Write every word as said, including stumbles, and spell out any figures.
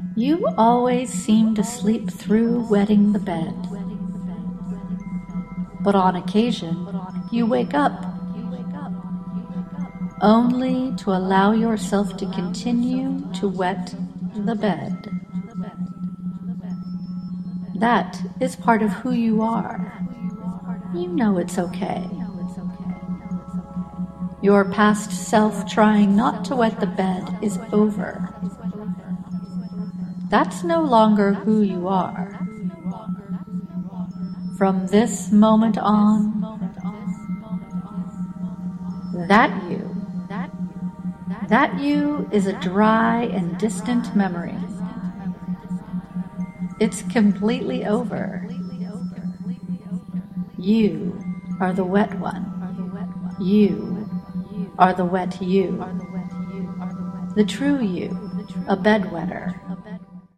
You always seem to sleep through wetting the bed. But on occasion, you wake up, only to allow yourself to continue to wet the bed. That is part of who you are. You know it's okay. Your past self trying not to wet the bed is over. That's no longer who you are. From this moment on, that you, that you is a dry and distant memory. It's completely over. You are the wet one. You are the wet you. The true you, a bedwetter.